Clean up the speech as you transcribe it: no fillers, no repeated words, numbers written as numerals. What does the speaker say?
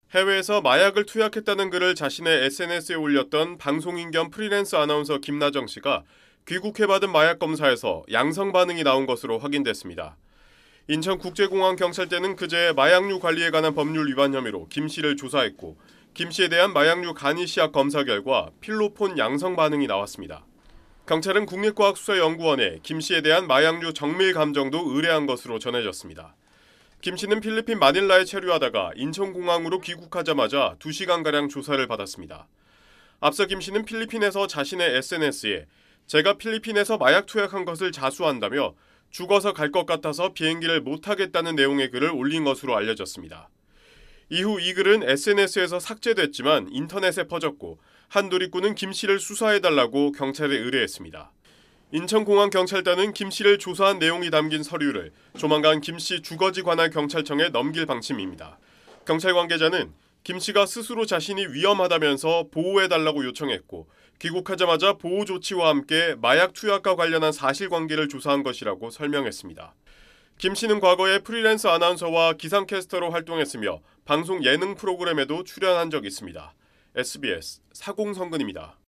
해외에서 마약을 투약했다는 글을 자신의 SNS에 올렸던 방송인 겸 프리랜서 아나운서 김나정 씨가 귀국해 받은 마약 검사에서 양성 반응이 나온 것으로 확인됐습니다. 인천국제공항경찰대는 그제 마약류 관리에 관한 법률 위반 혐의로 김 씨를 조사했고 김 씨에 대한 마약류 간이시약 검사 결과 필로폰 양성 반응이 나왔습니다. 경찰은 국립과학수사연구원에 김 씨에 대한 마약류 정밀 감정도 의뢰한 것으로 전해졌습니다. 김 씨는 필리핀 마닐라에 체류하다가 인천공항으로 귀국하자마자 2시간가량 조사를 받았습니다. 앞서 김 씨는 필리핀에서 자신의 SNS에 제가 필리핀에서 마약 투약한 것을 자수한다며 죽어서 갈 것 같아서 비행기를 못 타겠다는 내용의 글을 올린 것으로 알려졌습니다. 이후 이 글은 SNS에서 삭제됐지만 인터넷에 퍼졌고 한도리꾼은 김 씨를 수사해달라고 경찰에 의뢰했습니다. 인천공항경찰단은 김 씨를 조사한 내용이 담긴 서류를 조만간 김 씨 주거지 관할 경찰청에 넘길 방침입니다. 경찰 관계자는 김 씨가 스스로 자신이 위험하다면서 보호해달라고 요청했고 귀국하자마자 보호 조치와 함께 마약 투약과 관련한 사실관계를 조사한 것이라고 설명했습니다. 김 씨는 과거에 프리랜서 아나운서와 기상캐스터로 활동했으며 방송 예능 프로그램에도 출연한 적이 있습니다. SBS 사공성근입니다.